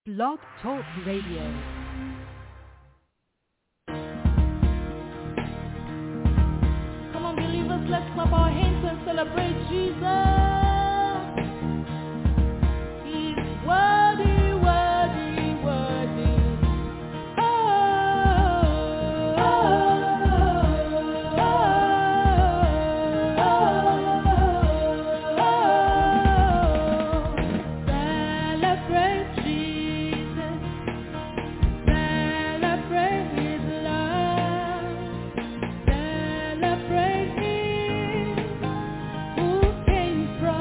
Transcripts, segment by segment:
Blog Talk Radio. Come on, believers, let's clap our hands and celebrate Jesus. He's worthy, worthy, worthy. Oh, oh, celebrate Jesus. Celebrate His love. Celebrate Him who came from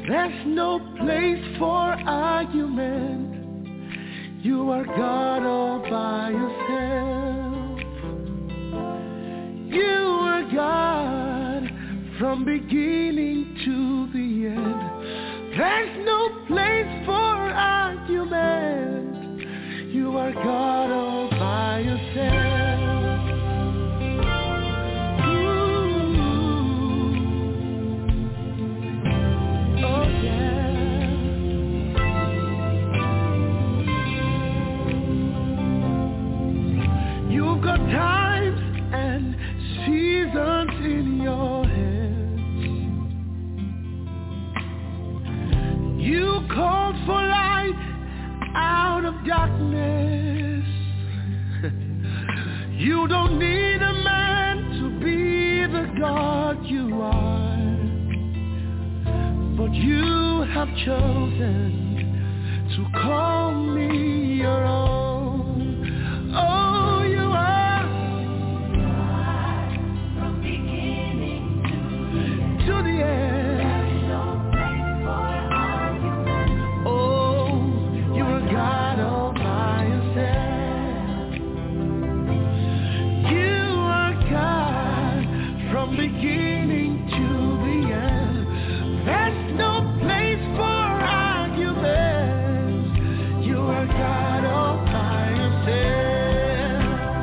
There's no place for argument. You are God all by yourself. You are God from beginning to the end. There's no place for argument. You are God all by yourself. You've got times and seasons in your hands. You called for light out of darkness. You don't need a man to be the God you are, but you have chosen to call me your own. Oh, you are God from beginning to the end. There's no place for argument. Oh, you are God all by yourself. You are God from beginning to the end. There's no place for argument. You are God all by yourself.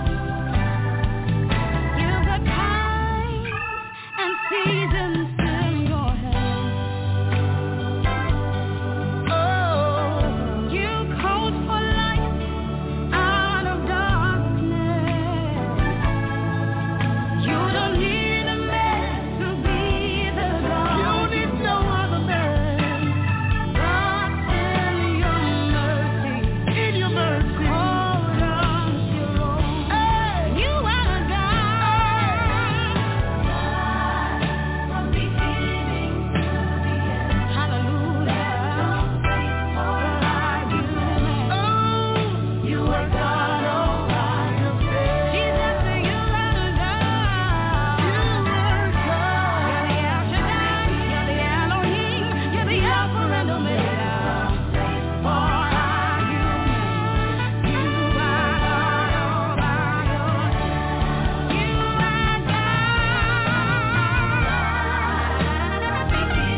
You've got time and seasons in your hands. Oh, You called for light out of darkness. You don't need a man to be the God. you need no other man. God, in your mercy, In your mercy. hold on to your own. Hey. You are God from beginning to the end. Hallelujah. Oh, you are God all by yourself. Jesus, you are God. You are God. You're the El Shaddai, you're the Elohim, you're the Alpha and Omega. For argument, you are God all by yourself. You are God.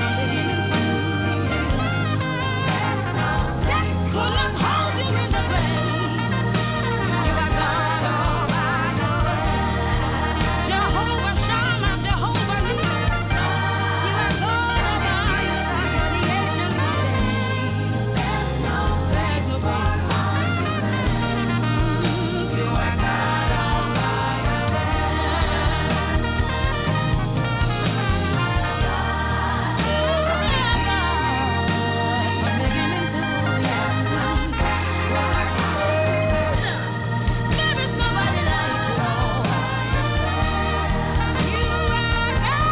Death could not hold you in the grave. You are God all by yourself. Jehovah Shammah, Jehovah Nissi. You are God all by yourself. You're the ancient of days. There's no place for argument. You are God all by There is nobody like you, Lord. You are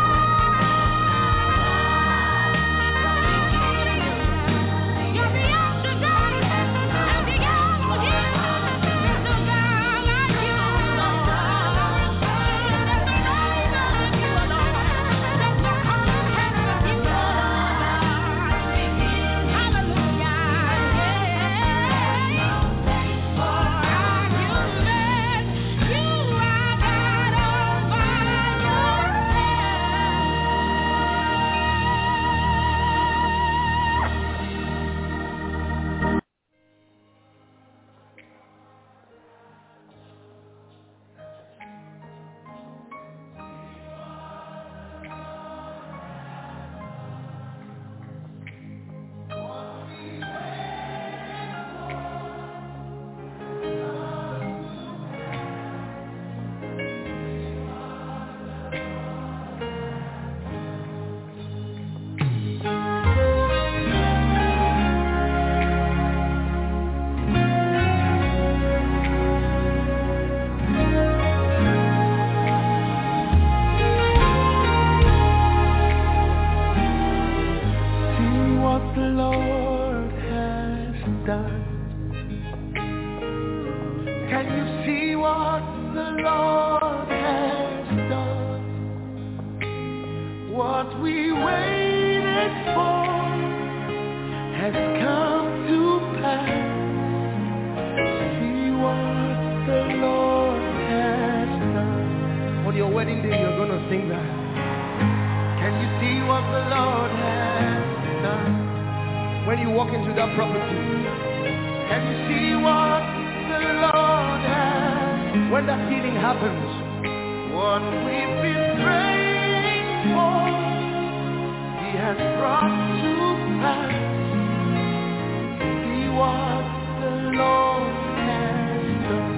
You're the El Shaddai and the Elohim. There's no God like you, Lord. There's no name like you, Lord. There's no contest like you, Lord. Hallelujah. For argument, you are God all by See what the Lord has done. Can you see what the Lord has done? What we waited for When you walk into that property, can you see what the Lord has? When that healing happens, what we've been praying for, He has brought to pass. See what the Lord has done.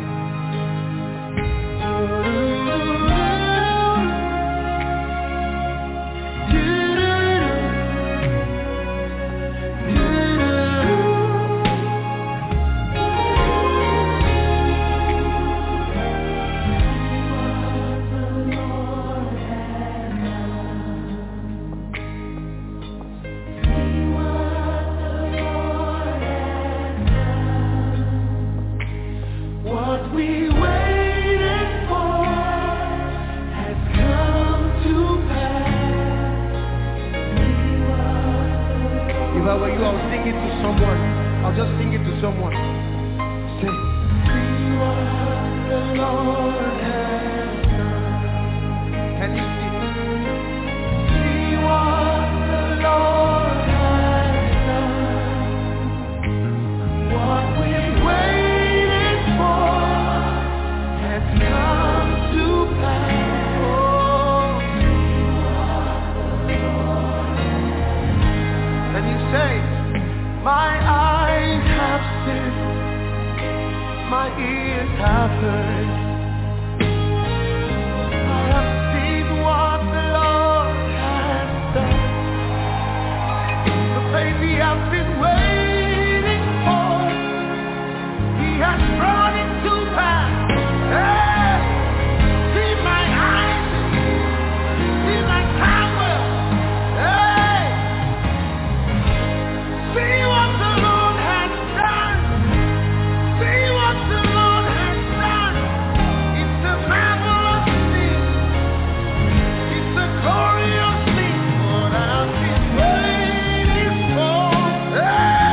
I'll just sing it to someone. Say, see what the Lord has done. Can you see? See what the Lord has done. What we've waited for has come to pass. Oh, can you say, my eyes have seen, my ears have heard, I have seen what the Lord has done. The baby I've been waiting for, He has brought it to pass. Hey, see my eyes, see my power. Hey, see what the Lord has done. See what the Lord has done. It's a marvelous thing. It's a glorious thing. What I've been waiting for. Hey!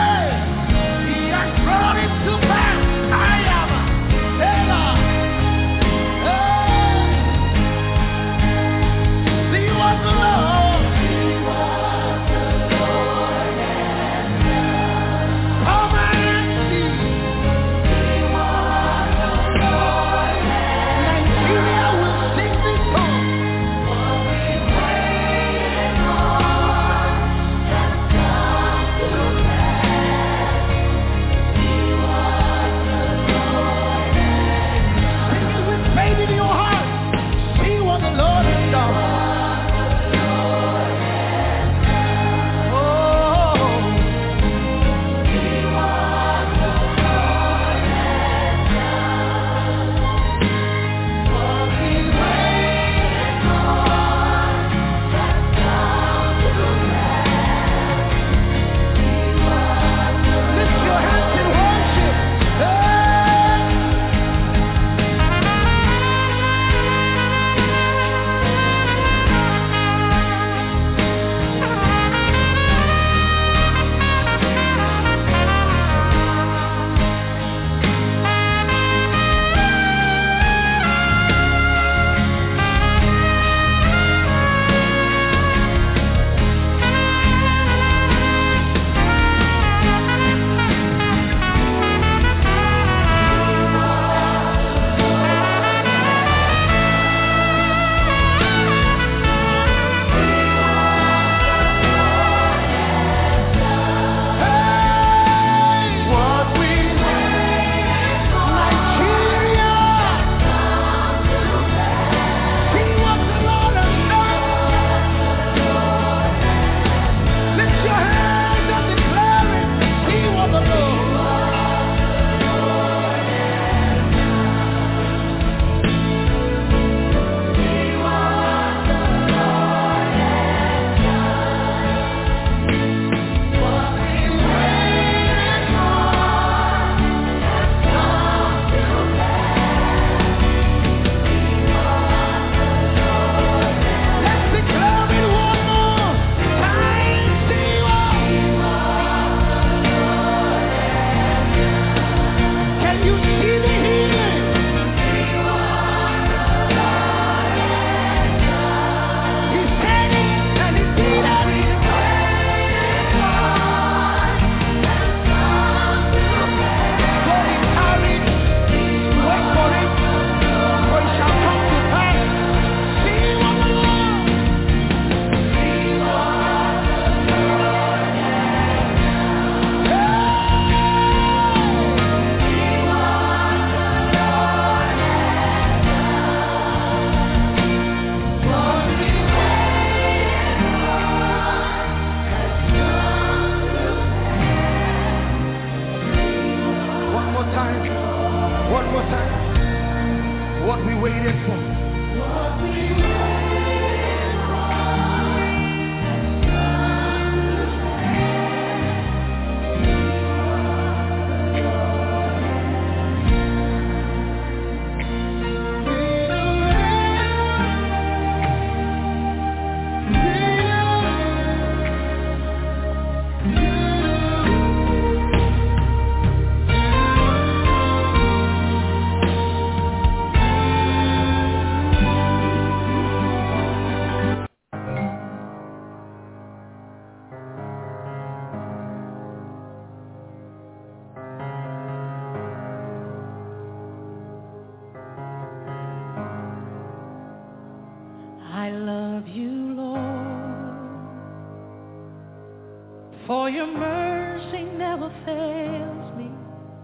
For your mercy never fails me.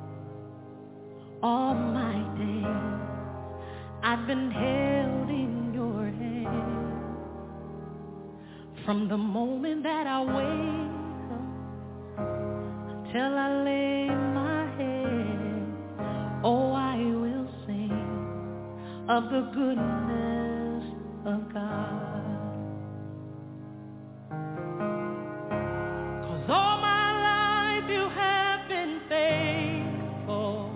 All my days I've been held in your hand. From the moment that I wake up till I lay my head, oh, I will sing of the goodness of God. All my life you have been faithful.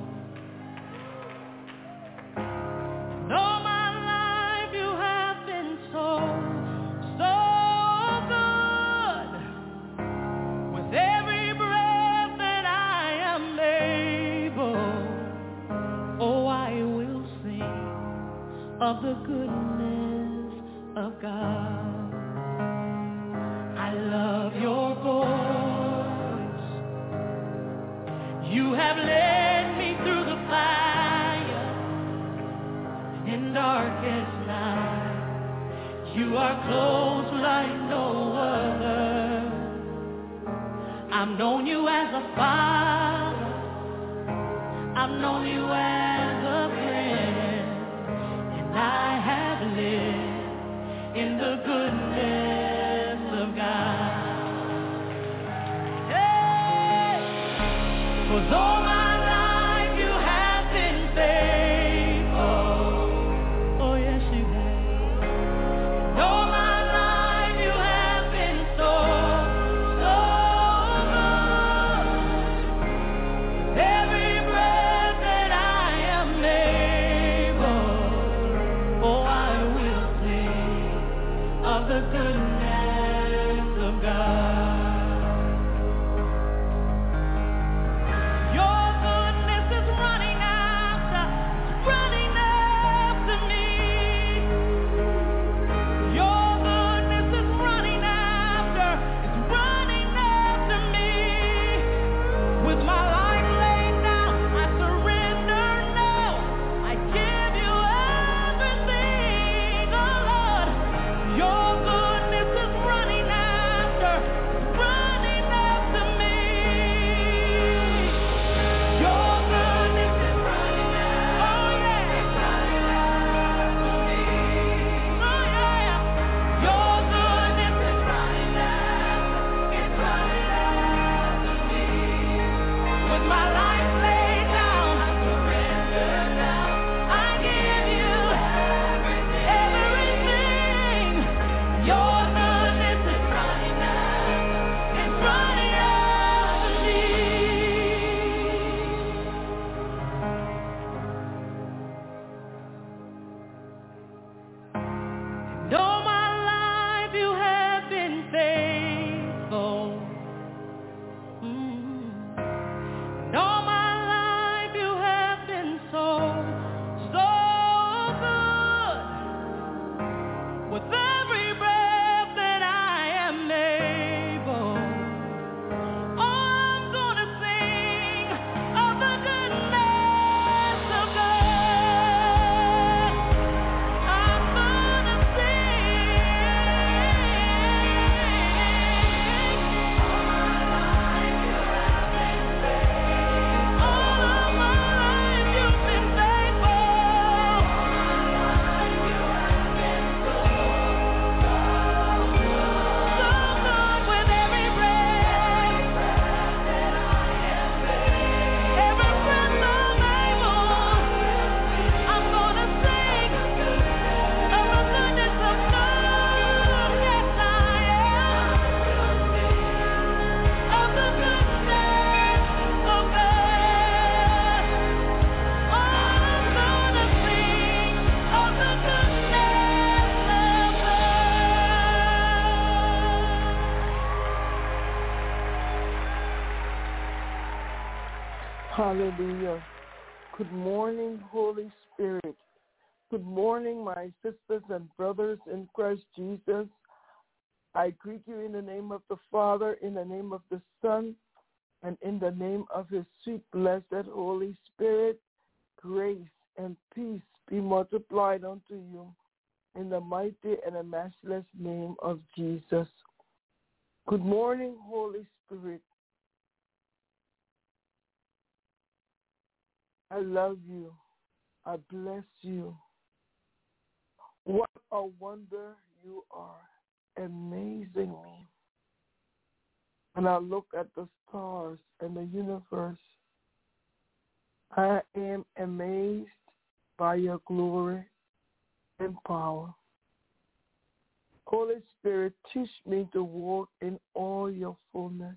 And all my life you have been so, so good. With every breath that I am able, oh, I will sing of the goodness of God. I love your voice. You have led me through the fire in darkest night. You are close like no other. I've known you as a father. I've known you as a friend. And I have lived in the goodness of God. 'Cause all my life you have been faithful. Oh yes you have. And all my life you have been so, so good. With every breath that I am able, oh I will sing of the goodness of God. Hallelujah. Good morning, Holy Spirit. Good morning, my sisters and brothers in Christ Jesus. I greet you in the name of the Father, in the name of the Son, and in the name of his sweet, blessed Holy Spirit. Grace and peace be multiplied unto you in the mighty and the matchless name of Jesus. Good morning, Holy Spirit. I love you. I bless you. What a wonder you are, amazing me. When I look at the stars and the universe, I am amazed by your glory and power. Holy Spirit, teach me to walk in all your fullness.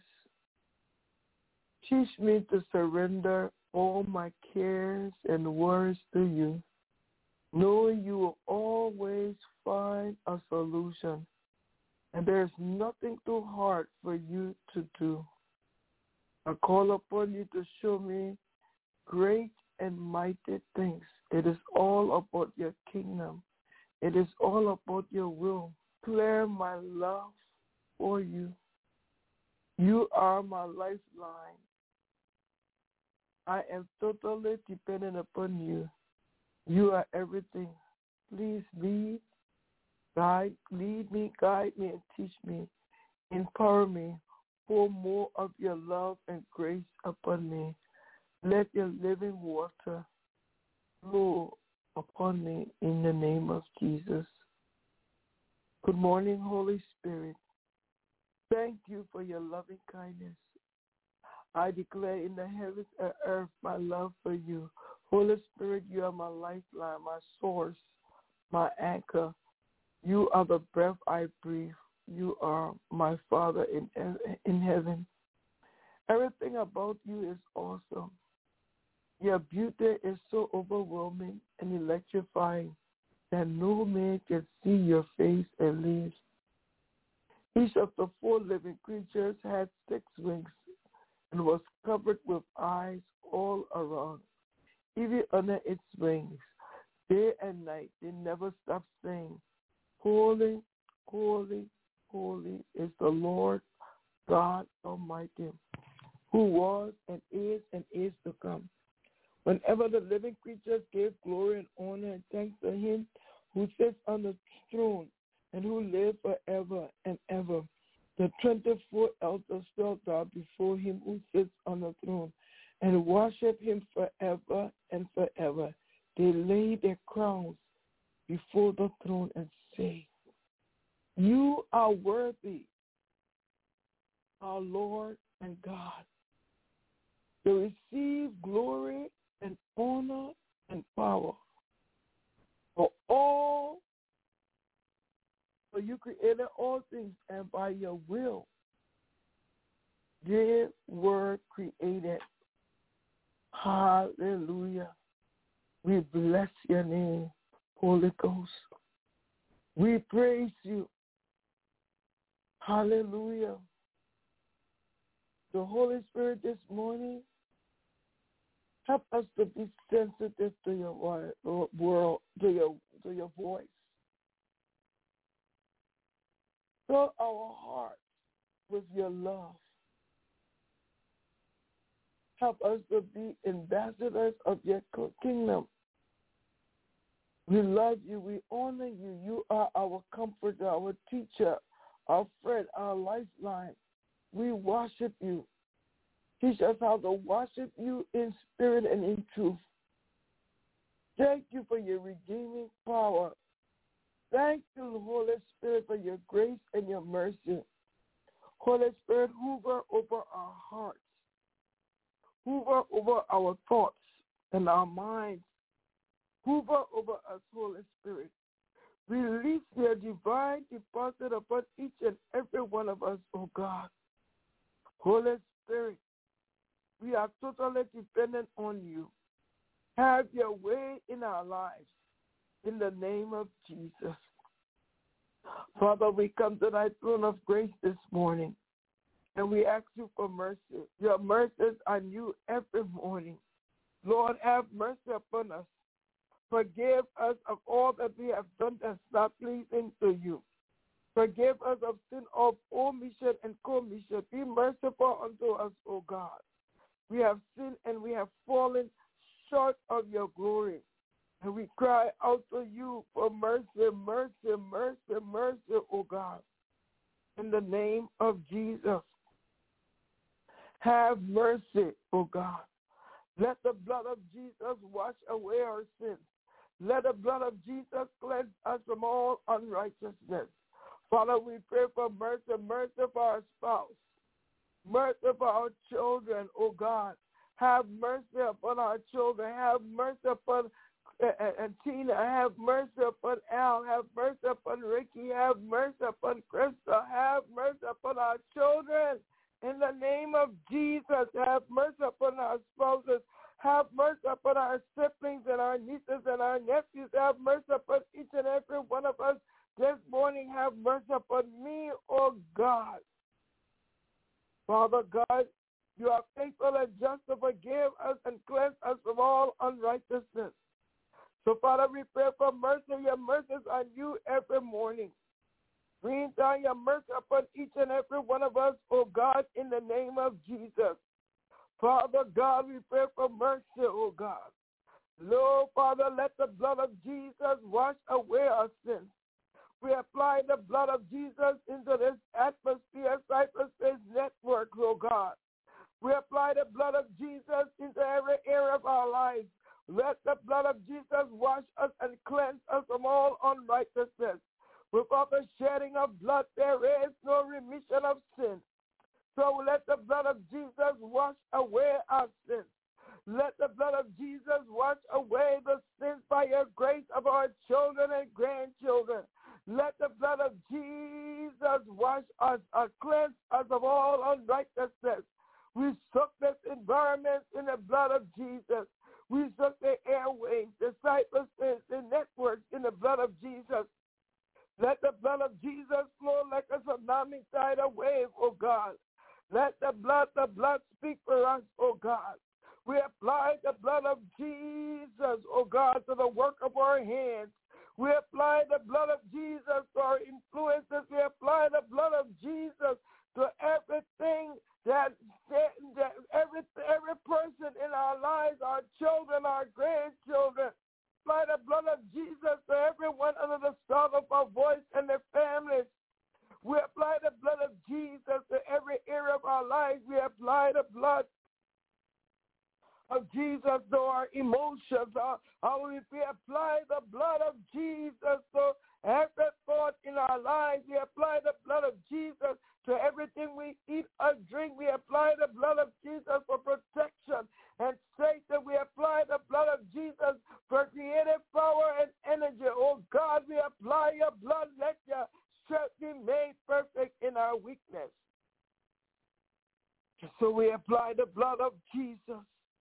Teach me to surrender all my cares and worries to you, knowing you will always find a solution, and there's nothing too hard for you to do. I call upon you to show me great and mighty things. It is all about your kingdom. It is all about your will. Declare my love for you. You are my lifeline. I am totally dependent upon you. You are everything. Please lead me, guide me, and teach me. Empower me. Pour more of your love and grace upon me. Let your living water flow upon me in the name of Jesus. Good morning, Holy Spirit. Thank you for your loving kindness. I declare in the heavens and earth my love for you. Holy Spirit, you are my lifeline, my source, my anchor. You are the breath I breathe. You are my Father in heaven. Everything about you is awesome. Your beauty is so overwhelming and electrifying that no man can see your face and live. Each of the 4 living creatures had 6 wings and was covered with eyes all around. Even under its wings, day and night, they never stop saying, Holy, holy, holy is the Lord God Almighty, who was and is to come. Whenever the living creatures gave glory and honor and thanks to him who sits on the throne and who lives forever and ever, the 24 elders fell down before him who sits on the throne and worship him forever and forever. They lay their crowns before the throne and say, You are worthy, our Lord and God, to receive glory and honor and power. For you created all things, and by your will they were created. Hallelujah. We bless your name, Holy Ghost. We praise you. Hallelujah. The Holy Spirit this morning, help us to be sensitive to your world, to your voice. Fill our hearts with your love. Help us to be ambassadors of your kingdom. We love you. We honor you. You are our comforter, our teacher, our friend, our lifeline. We worship you. Teach us how to worship you in spirit and in truth. Thank you for your redeeming power. Thank you, Holy Spirit, for your grace and your mercy. Holy Spirit, hover over our hearts. Hover over our thoughts and our minds. Hover over us, Holy Spirit. Release your divine deposit upon each and every one of us, oh God. Holy Spirit, we are totally dependent on you. Have your way in our lives. In the name of Jesus. Father, we come to thy throne of grace this morning, and we ask you for mercy. Your mercies are new every morning. Lord, have mercy upon us. Forgive us of all that we have done that's not pleasing to you. Forgive us of sin of omission and commission. Be merciful unto us, O God. We have sinned and we have fallen short of your glory. And we cry out to you for mercy, mercy, mercy, mercy, O God. in the name of Jesus. Have mercy, O God. Let the blood of Jesus wash away our sins. Let the blood of Jesus cleanse us from all unrighteousness. Father, we pray for mercy, mercy for our spouse, mercy for our children, O God. Have mercy upon our children. Have mercy upon Tina. Have mercy upon Al. Have mercy upon Ricky. Have mercy upon Krista. Have mercy upon our children. In the name of Jesus, have mercy upon our spouses. Have mercy upon our siblings and our nieces and our nephews. Have mercy upon each and every one of us this morning. Have mercy upon me, oh God. Father God, you are faithful and just to forgive us and cleanse us from all unrighteousness. So, Father, we pray for mercy. Your mercies are new every morning. Bring down your mercy upon each and every one of us, oh God, in the name of Jesus. Father God, we pray for mercy, oh God. Lord, Father, let the blood of Jesus wash away our sins. We apply the blood of Jesus into this atmosphere, Cypress Space Network, oh God. We apply the blood of Jesus into every area of our lives. Let the blood of Jesus wash us and cleanse us from all unrighteousness. Without the shedding of blood, there is no remission of sin. So let the blood of Jesus wash away our sins. Let the blood of Jesus wash away the sins by your grace of our children and grandchildren. Let the blood of Jesus wash us and cleanse us of all unrighteousness. We soak this environment in the blood of Jesus. We soak the airwaves, the cypresses, the networks in the blood of Jesus. Let the blood of Jesus flow like a tsunami tidal wave, oh God. Let the blood speak for us, oh God. We apply the blood of Jesus, oh God, to the work of our hands. We apply the blood of Jesus to our influences. We apply the blood of Jesus to everything that every person in our lives, our children, our grandchildren. Apply the blood of Jesus to everyone under the sound of our voice and their families. We apply the blood of Jesus to every area of our lives. We apply the blood of Jesus to our emotions. We apply the blood of Jesus to every thought in our lives. We apply the blood of Jesus to everything we eat or drink. We apply the blood of Jesus for protection and safety. We apply the blood of Jesus for creative power and energy. Oh God, we apply your blood. Let your strength be made perfect in our weakness. So we apply the blood of Jesus.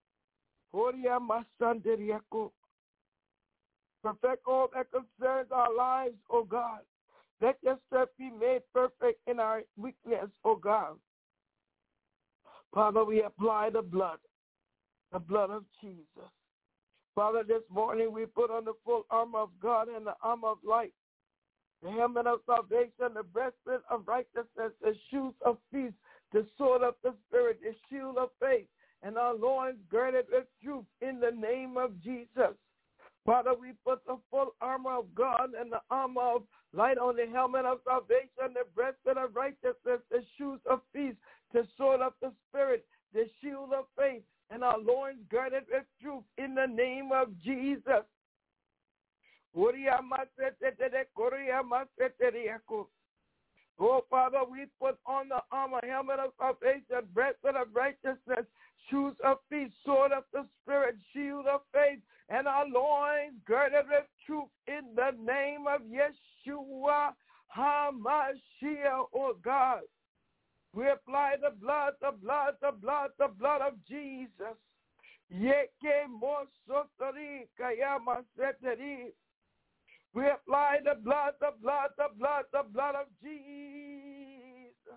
Perfect all that concerns our lives, oh God. Let your strength be made perfect in our weakness, oh God. Father, we apply the blood of Jesus. Father, this morning we put on the full armor of God and the armor of light, the helmet of salvation, the breastplate of righteousness, the shoes of peace, the sword of the Spirit, the shield of faith, and our loins girded with truth in the name of Jesus. Father, we put the full armor of God and the armor of light on the helmet of salvation, the breastplate of righteousness, the shoes of peace, the sword of the Spirit, the shield of faith, and our loins girded with truth in the name of Jesus. Oh, Father, we put on the armor, helmet of salvation, breastplate of righteousness, shoes of peace, sword of the Spirit, shield of faith, and our loins girded with truth in the name of Yeshua HaMashiach, oh God. We apply the blood of Jesus. We apply the blood of Jesus.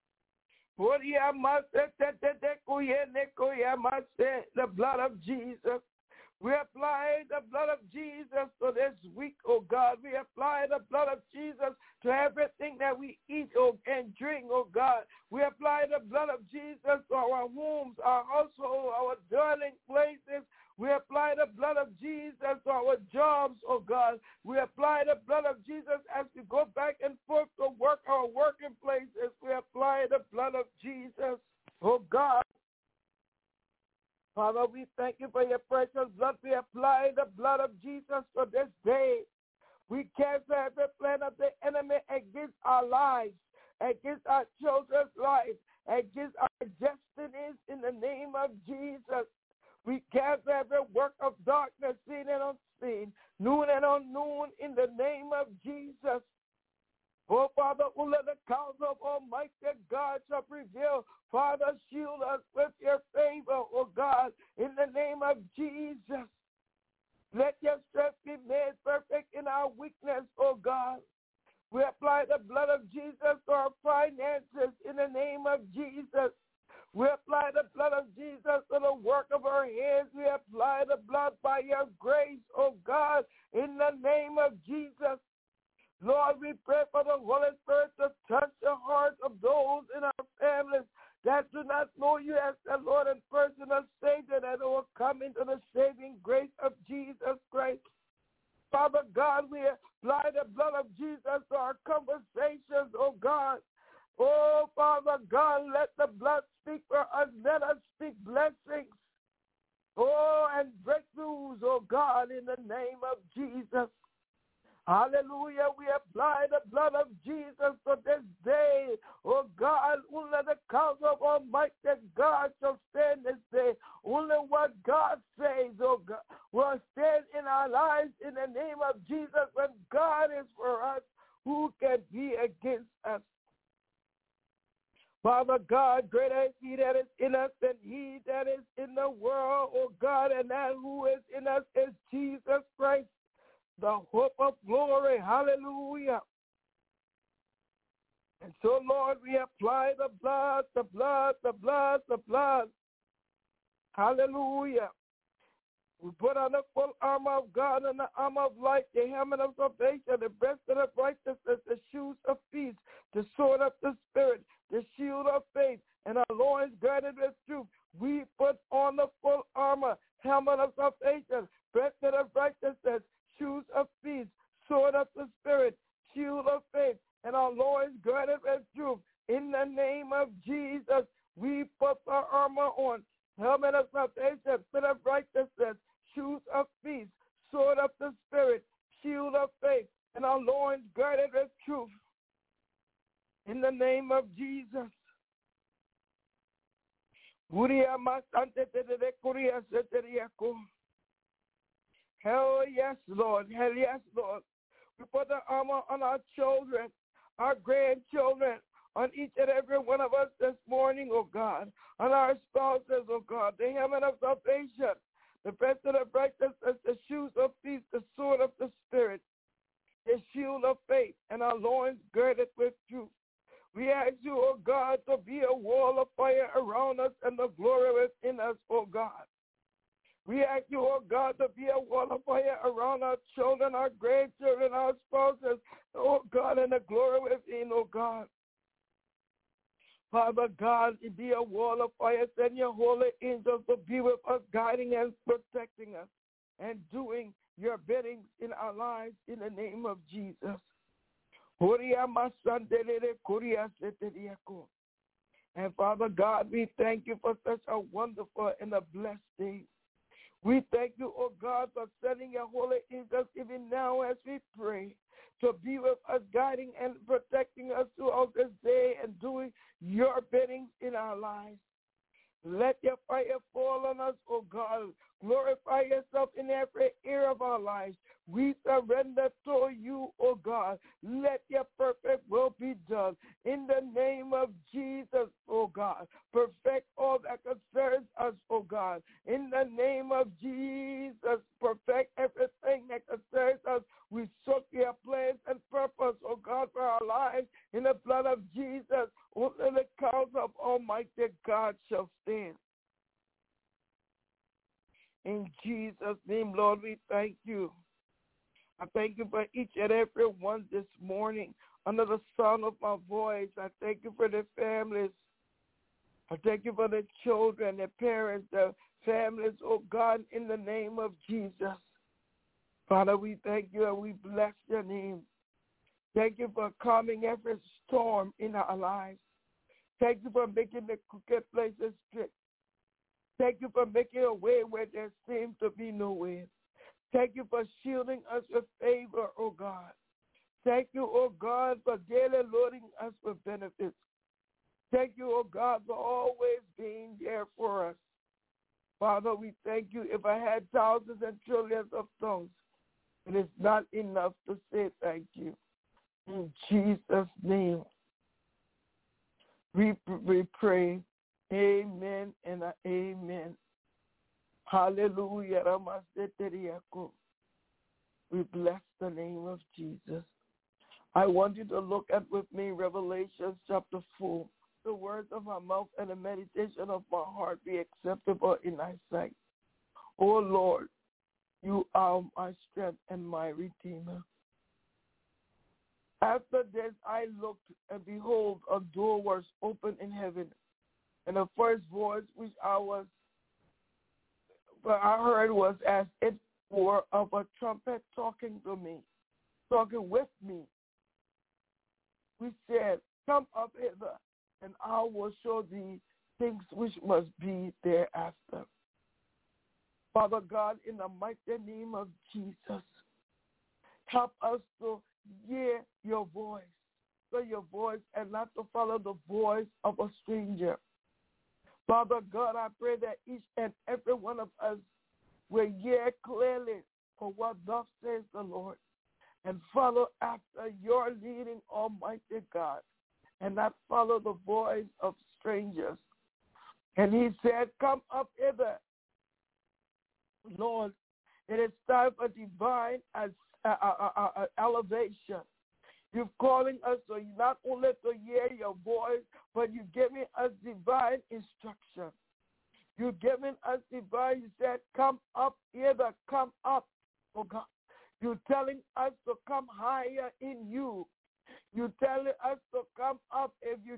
The blood of Jesus. We apply the blood of Jesus to this week, oh God. We apply the blood of Jesus to everything that we eat and drink, oh God. We apply the blood of Jesus to our homes, our household, our dwelling places, We apply the blood of Jesus to our jobs, oh God. We apply the blood of Jesus as we go back and forth to work our working places. We apply the blood of Jesus, oh God. Father, we thank you for your precious blood. We apply the blood of Jesus for this day. We cancel every plan of the enemy against our lives, against our children's lives, against our destinies in the name of Jesus. We cancel every work of darkness, seen and unseen, noon and unknown, in the name of Jesus. Oh, Father, who let the counsel of Almighty God shall prevail. Father, shield us with your favor, oh God, in the name of Jesus. Let your strength be made perfect in our weakness, oh God. We apply the blood of Jesus to our finances in the name of Jesus. We apply the blood of Jesus to the work of our hands. We apply the blood by your grace, oh God, in the name of Jesus. Lord, we pray for the Holy Spirit to touch the hearts of those in our families that do not know you as the Lord and personal Savior, that will come into the saving grace of Jesus Christ. Father God, we apply the blood of Jesus to our conversations, oh God. Oh, Father God, let the blood speak for us. Let us speak blessings, oh, and breakthroughs, oh God, in the name of Jesus. Hallelujah. We apply the blood of Jesus for this day. Oh God, only the counsel of Almighty God shall stand this day. Only what God says, oh God, will stand in our lives in the name of Jesus. When God is for us, who can be against us? Father God, greater is he that is in us than he that is in the world, oh God, and that who is in us is Jesus Christ, the hope of glory. Hallelujah. And so, Lord, we apply the blood, the blood, the blood, the blood. Hallelujah. We put on the full armor of God and the armor of light, the helmet of salvation, the breastplate of righteousness, the shoes of peace, the sword of the Spirit, the shield of faith, and our loins girded with truth. We put on the full armor, helmet of salvation, breastplate of righteousness, shoes of peace, sword of the Spirit, shield of faith, and our loins girded with truth. In the name of Jesus, we put our armor on, helmet of salvation, bit of righteousness, shoes of peace, sword of the Spirit, shield of faith, and our loins girded with truth. In the name of Jesus. Hell yes, Lord. Hell yes, Lord. We put the armor on our children, our grandchildren, on each and every one of us this morning, oh God, on our spouses, oh God, the helmet of salvation, the breastplate of righteousness, the shoes of peace, the sword of the Spirit, the shield of faith, and our loins girded with truth. We ask you, oh God, to be a wall of fire around us and the glory within us, oh God. We ask you, oh God, to be a wall of fire around our children, our grandchildren, our spouses, oh God, and the glory within, oh God. Father God, be a wall of fire. Send your holy angels to be with us, guiding and protecting us, and doing your bidding in our lives in the name of Jesus. And Father God, we thank you for such a wonderful and a blessed day. We thank you, oh God, for sending your holy angels even now as we pray to be with us, guiding and protecting us throughout this day and doing your biddings in our lives. Let your fire fall on us, oh God. Glorify yourself in every area of our lives. We surrender to you, oh God. Let your perfect will be done. In the name of Jesus, oh God. Perfect all that concerns us, oh God. In the name of Jesus, perfect everything that concerns us. We soak your plans and purpose, oh God, for our lives in the blood of Jesus. Only the cause of Almighty God shall stand. In Jesus' name, Lord, we thank you. I thank you for each and every one this morning under the sound of my voice. I thank you for their families. I thank you for their children, their parents, their families, oh God, in the name of Jesus. Father, we thank you and we bless your name. Thank you for calming every storm in our lives. Thank you for making the crooked places straight. Thank you for making a way where there seems to be no way. Thank you for shielding us with favor, oh God. Thank you, oh God, for daily loading us with benefits. Thank you, oh God, for always being there for us. Father, we thank you. If I had thousands and trillions of tongues, it is not enough to say thank you. In Jesus' name, we pray. Amen and amen. Hallelujah. We bless the name of Jesus. I want you to look at with me Revelation chapter 4. The words of my mouth and the meditation of my heart be acceptable in thy sight. O Lord, you are my strength and my redeemer. After this I looked, and behold, a door was opened in heaven. And the first voice which I heard was as it were of a trumpet talking with me. We said, come up hither, and I will show thee things which must be thereafter. Father God, in the mighty name of Jesus, help us to hear your voice, and not to follow the voice of a stranger. Father God, I pray that each and every one of us will hear clearly for what thus says the Lord, and follow after your leading, Almighty God, and not follow the voice of strangers. And he said, come up hither. Lord, it is time for divine elevation. You're calling us so not only to hear your voice, but you're giving us divine instruction. You're giving us divine, you said, come up hither, come up, oh God. You're telling us to come higher in you. You're telling us to come up. If you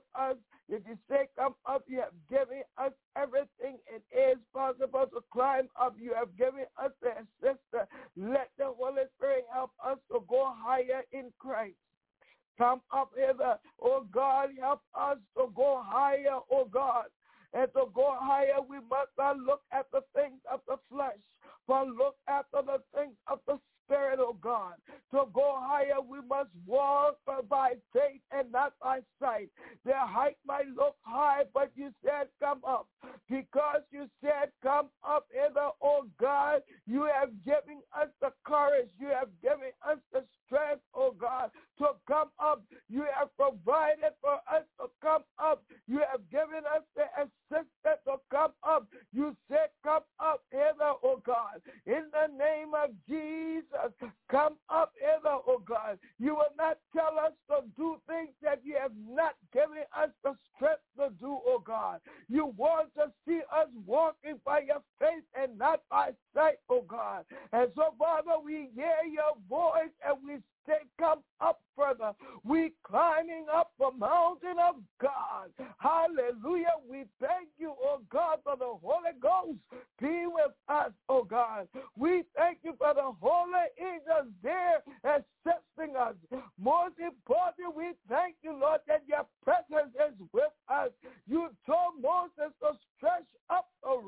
say come up, you have given us everything it is possible to climb up. You have given us the assistance. Let the Holy Spirit help us to go higher in Christ. Come up hither. Oh God, help us to go higher, oh God. And to go higher, we must not look at the things of the flesh, but look after the things of the Spirit, oh God. To go higher, we must walk by faith and not by sight. The height might look high, but you said come up. Because you said come up hither, oh God, you have given us the courage. You have given us the strength, oh God, to come up. You have provided for us to come up. You have given us the assistance to come up. You said come up hither, oh God. In the name of Jesus, come up hither, oh God. You will not tell us to do things that you have not given us the strength to do, oh God. You want to see us walking by your faith and not by sight, oh God. And so, Father, we hear your voice and we say, come up further. We climbing up the mountain of God. Hallelujah. We thank you, oh God, for the Holy Ghost be with us, oh God. We thank you for the Holy angels there assisting us. Most importantly, we thank you, Lord, that your presence is with us. You told Moses to stretch out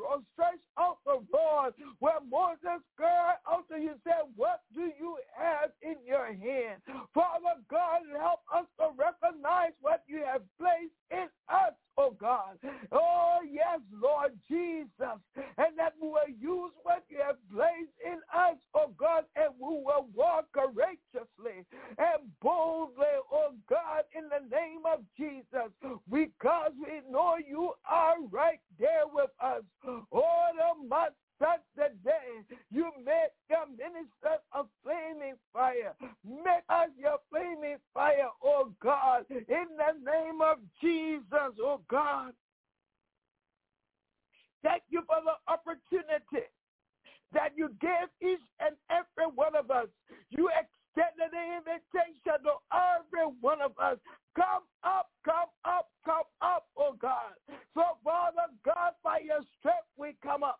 the rod. Where Moses cried out to you, said, what do you have in your hand? Father God, help us to recognize what you have placed in us, oh God. Oh, yes, Lord Jesus. And that we will use what you have placed in us, oh God, and we will walk courageously and boldly, oh God, in the name of Jesus, because we know you are right there with us. Oh, the month the day you make your ministers a flaming fire. Make us your flaming fire, oh God, in the name of Jesus, oh God. Thank you for the opportunity that you gave each and every one of us. You extended the invitation to every one of us. Come up, come up, come up, oh God. So, Father God, by your strength we come up.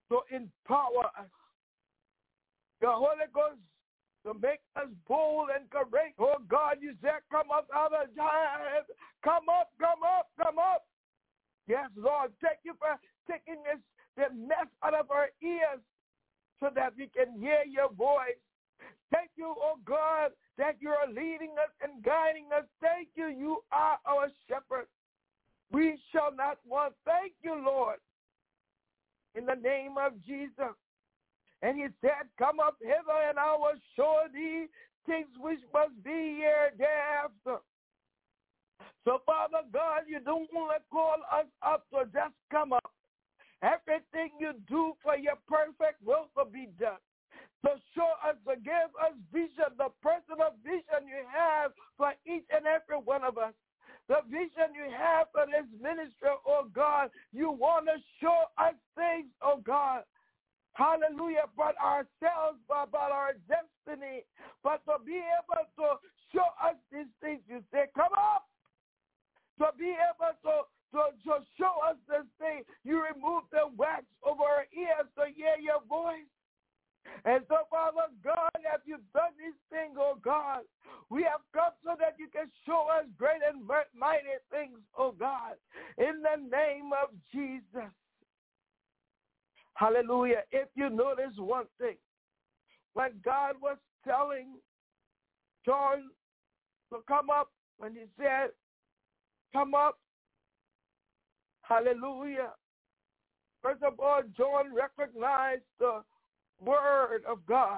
to empower us. The Holy Ghost to make us bold and courageous. Oh God, you said, come up out of giant. Come up, come up, come up. Yes, Lord, thank you for taking the mess out of our ears so that we can hear your voice. Thank you, oh God, that you are leading us and guiding us. Thank you, you are our shepherd. We shall not want. Thank you, Lord, in the name of Jesus. And he said, come up hither, and I will show thee things which must be here thereafter. So, Father God, you don't want to call us up to just come up. Everything you do for your perfect will to be done. So show us, to give us vision, the personal vision you have for each and every one of us. The vision you have for this ministry, oh God, you want to show us things, oh God. Hallelujah, about ourselves, about our destiny, but to be able to show us these things, you say, come up. To be able to show us this thing, you remove the wax over our ears to hear your voice. And so, Father God, as you've done these things, oh God, we have come so that you can show us great and mighty things, oh God, in the name of Jesus. Hallelujah. If you notice one thing, when God was telling John to come up, when he said, come up, hallelujah. First of all, John recognized the word of God.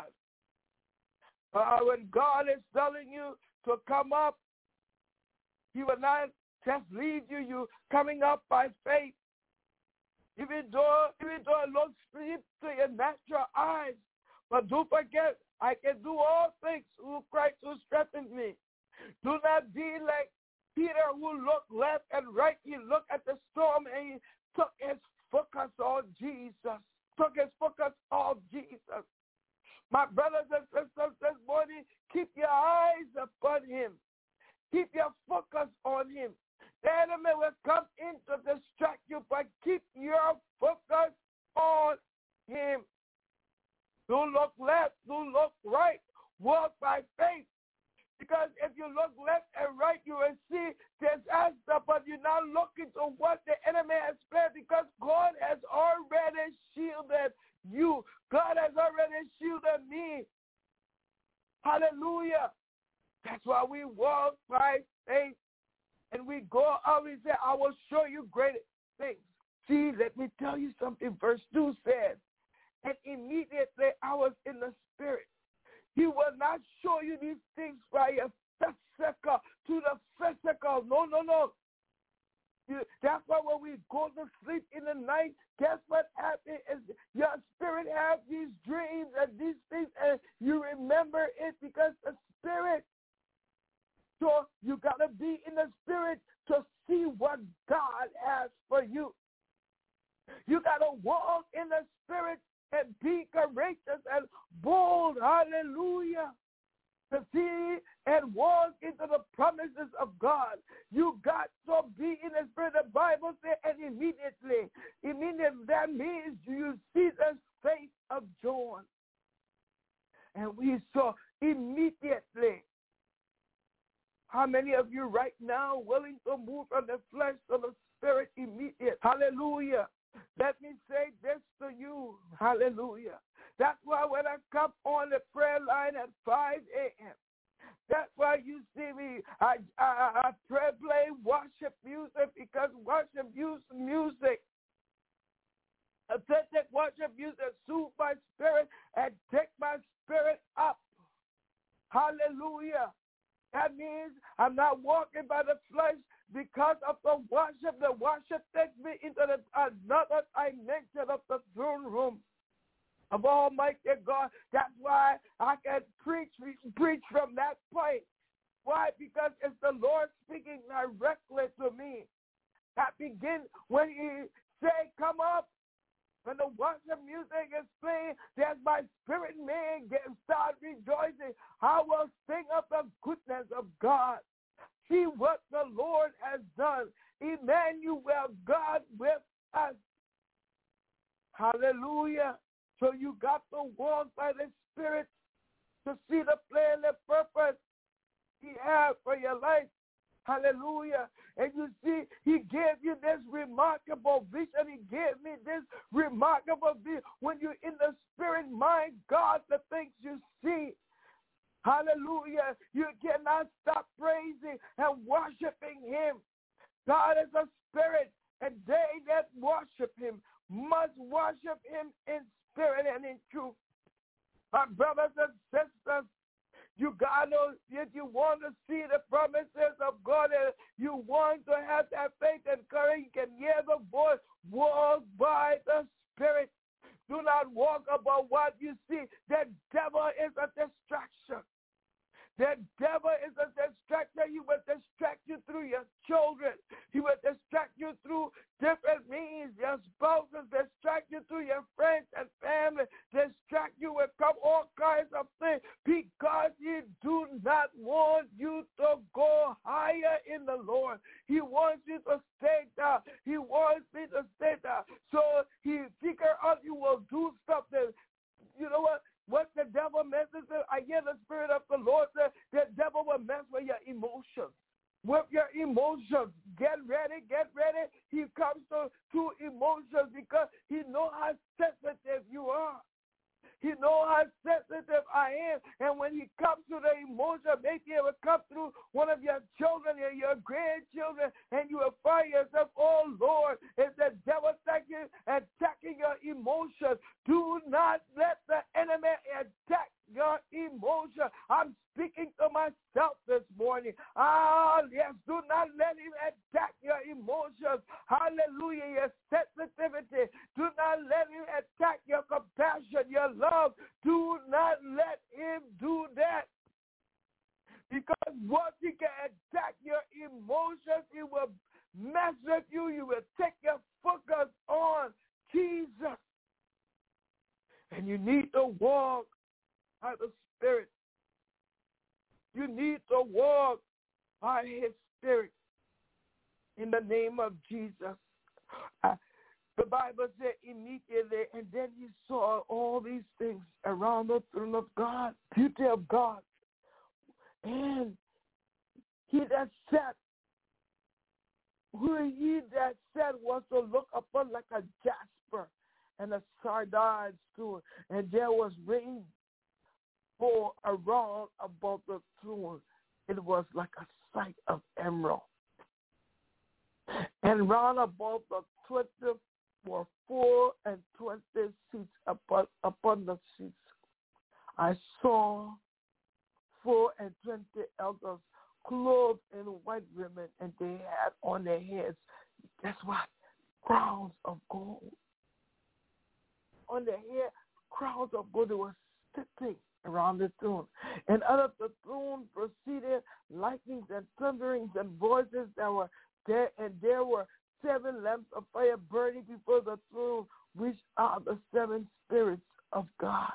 When God is telling you to come up, he will not just leave you. You coming up by faith. Even though it looks steep to your natural eyes, but don't forget, I can do all things through Christ who strengthens me. Do not be like Peter, who looked left and right. He looked at the storm and he took his focus on Jesus. Took his focus on Jesus. My brothers and sisters, this morning, keep your eyes upon him. Keep your focus on him. The enemy will come in to distract you, but keep your focus on him. Don't look left, don't look right. Walk by faith. Because if you look left and right, you will see disaster, but you're not looking to what the enemy has planned, because God has already shielded you. God has already shielded me. Hallelujah. That's why we walk by faith. And we go out and say, I will show you great things. See, let me tell you something. Verse 2 says, and immediately I was in the spirit. He will not show you these things by your physical, to the physical. No. That's why when we go to sleep in the night, guess what happens is your spirit has these dreams and these things, and you remember it because the spirit. So you got to be in the spirit to see what God has for you. You got to walk in the spirit and be courageous and bold, hallelujah, to see and walk into the promises of God. You got to be in the spirit. The Bible says, and immediately, that means you see the face of John. And we saw immediately. How many of you right now willing to move from the flesh to the spirit immediate? Hallelujah. Let me say this to you. Hallelujah. That's why when I come on the prayer line at 5 a.m., that's why you see me. I play worship music, because worship music, authentic worship music soothe my spirit and take my spirit up. Hallelujah. That means I'm not walking by the flesh because of the worship. The worship takes me into another dimension of the throne room of Almighty God. That's why I can preach from that point. Why? Because it's the Lord speaking directly to me. That begins when he say, come up. When the worship music is playing, there's my spirit man start rejoicing. I will sing of the goodness of God. See what the Lord has done. Emmanuel, God with us. Hallelujah. So you got to walk by the Spirit to see the plan and purpose He has for your life. Hallelujah. And you see, He gave you this remarkable vision. He gave me this remarkable vision. When you're in the Spirit, my God, the things you see. Hallelujah. You cannot stop praising and worshiping Him. God is a spirit, and they that worship Him must worship Him in spirit and in truth. My brothers and sisters, you got to, if you want to see the promises of God and you want to have that faith and courage, you can hear the voice, walk by the Spirit. Do not walk about what you see. The devil is a distraction. The devil is a distractor. He will distract you through your children. He will distract you through different means. Your spouses distract you through your friends and family. Distract you with all kinds of things because He do not want you to go higher in the Lord. He wants you to stay down. He wants me to stay down. So He figure out you will do something. You know what? What the devil messes with, I hear the Spirit of the Lord say, the devil will mess with your emotions. With your emotions. Get ready. He comes to emotions because He knows how sensitive you are. He knows how sensitive I am. And when He comes to the emotion, maybe it will come through one of your children or your grandchildren, and you will find yourself, oh Lord, is the devil attacking your emotions. Do not let the enemy attack your emotion. I'm speaking to myself this morning. Yes, do not let him attack your emotions. Hallelujah, your sensitivity. Do not let him attack your compassion, your love. Do not let him do that. Because once he can attack your emotions, he will mess with you. You will take your focus on Jesus. And you need to walk by the Spirit. You need to walk by His Spirit in the name of Jesus. The Bible said immediately, and then He saw all these things around the throne of God, beauty of God. And He that sat was to look upon like a jasper and a sardine stone, and there was rainbow around above the throne. It was like a sight of emerald. And round above the 20 were 24 seats upon the seats. I saw 24 elders clothed in white raiment, and they had on their heads, guess what? Crowns of gold. On their head, crowns of gold. They were sitting around the throne. And out of the throne proceeded lightnings and thunderings and voices that were there, and there were 7 lamps of fire burning before the throne, which are the 7 spirits of God.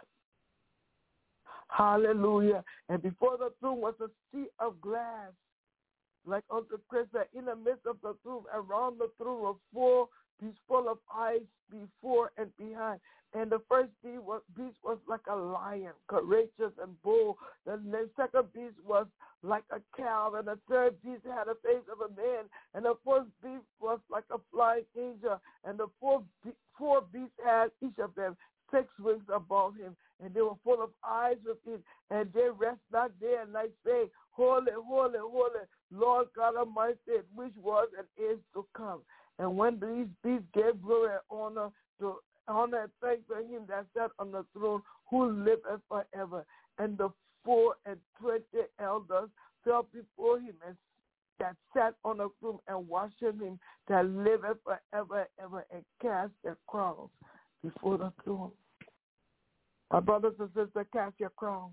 Hallelujah. And before the throne was a sea of glass, like unto crystal. In the midst of the throne, around the throne were 4 beasts full of eyes before and behind. And the first beast was like a lion, courageous and bold. The second beast was like a cow. And the third beast had the face of a man. And the fourth beast was like a flying angel. And the four beasts had each of them 6 wings above him. And they were full of eyes within. And they rest not day and night, saying, Holy, holy, holy, Lord God Almighty, which was and is to come. And when these beasts gave glory and honor and thanks to him that sat on the throne, who liveth forever. And the 24 elders fell before him and that sat on the throne and worshiped him that liveth forever and ever, and cast their crowns before the throne. My brothers and sisters, cast your crown.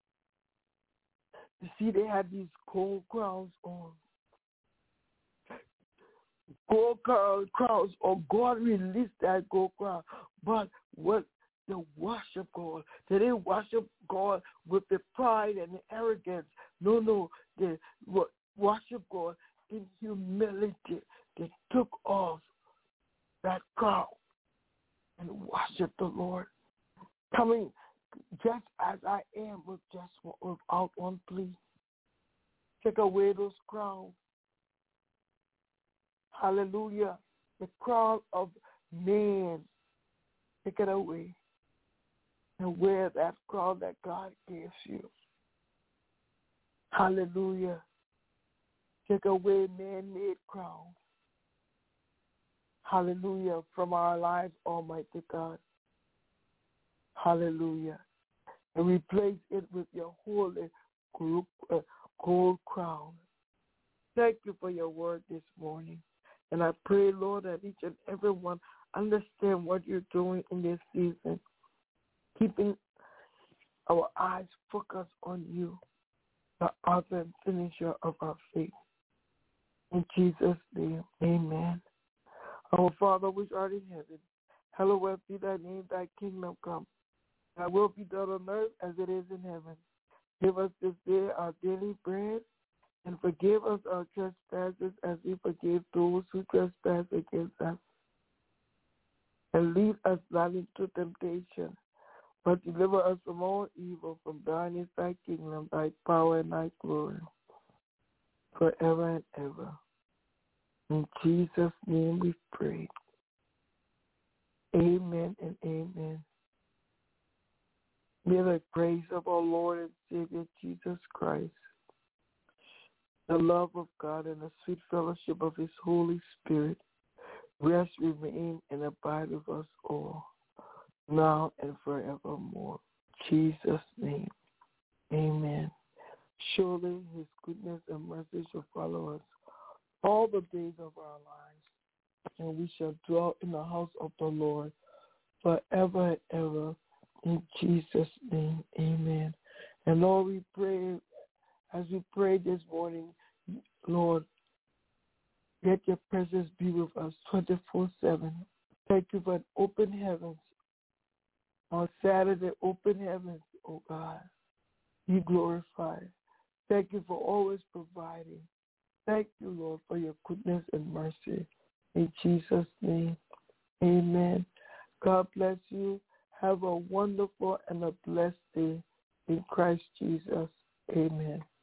You see, they had these gold crowns on. Gold crowns, or God released that gold crown. But what they worship God. They didn't worship God with the pride and the arrogance. No, they worship God in humility. They took off that crown and worship the Lord. Coming just as I am without one plea. Take away those crowns. Hallelujah. The crown of man. Take it away. And wear that crown that God gives you. Hallelujah. Take away man-made crowns. Hallelujah. From our lives, Almighty God. Hallelujah. And replace it with your holy gold crown. Thank you for your word this morning. And I pray, Lord, that each and every one understand what you're doing in this season. Keeping our eyes focused on you, the author and finisher of our faith. In Jesus' name, amen. Our Father which art in heaven, hallowed be thy name, thy kingdom come. Thy will be done on earth as it is in heaven. Give us this day our daily bread, and forgive us our trespasses as we forgive those who trespass against us. And lead us not into temptation, but deliver us from all evil. From thine is thy kingdom, thy power, and thy glory, forever and ever. In Jesus' name we pray. Amen and amen. May the grace of our Lord and Savior Jesus Christ, the love of God, and the sweet fellowship of his Holy Spirit rest, remain, and abide with us all, now and forevermore. In Jesus' name, amen. Surely his goodness and mercy shall follow us all the days of our lives, and we shall dwell in the house of the Lord forever and ever. In Jesus' name, amen. And Lord, we pray, as we pray this morning, Lord, let your presence be with us 24/7. Thank you for an open heavens. On Saturday, open heavens, oh God. Be glorified. Thank you for always providing. Thank you, Lord, for your goodness and mercy. In Jesus' name, amen. God bless you. Have a wonderful and a blessed day in Christ Jesus. Amen.